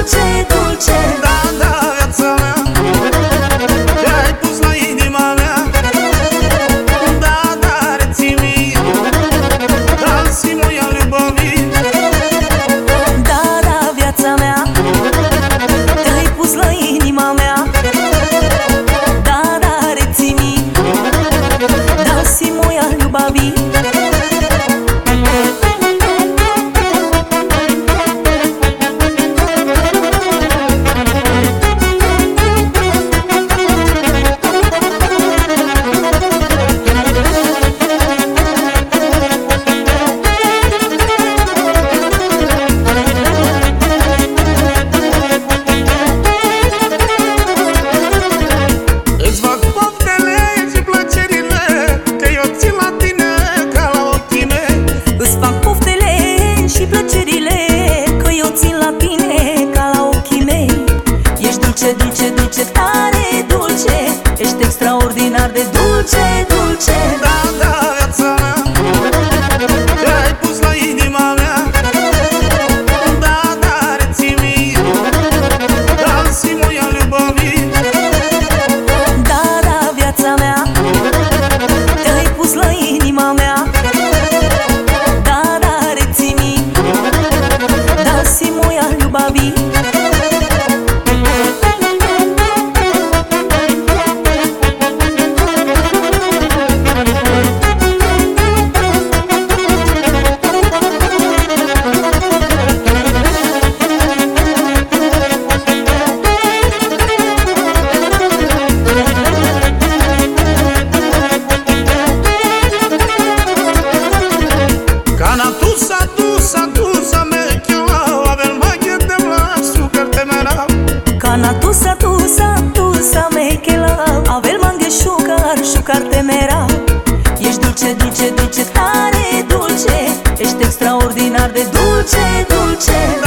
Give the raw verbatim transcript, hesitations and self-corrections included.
dulce, dulce. Da, da, viața mea, te-ai pus la inima mea. Da, da, reții-mi dansi moja ljubavi. Da, da, viața mea, te-ai pus la inima mea. Da, da, reții-mi dansi moja ljubavi. Îți fac poftele și plăcerile, că eu țin la tine ca la ochii mei. Îți fac poftele și plăcerile, că eu țin la tine ca la ochii mei. Ești dulce, dulce, dulce, tare dulce. Ești extraordinar de dulce, dulce. Da, da, viața mea, te-ai pus la inima mea. Da, da, reții-mi dansi moja ljubavi. Da, da, viața mea, te-ai pus la inima mea. Da, da, reții-mi dansi moja ljubavi. Kana tusa, tusa, tusa me kjela, avel magje te vlak, sukar te mera. Kana tusa, tusa, tusa mechela, avel mange șucar, șucar temera. Ești dulce, dulce, dulce, tare dulce. Ești extraordinar de dulce, dulce.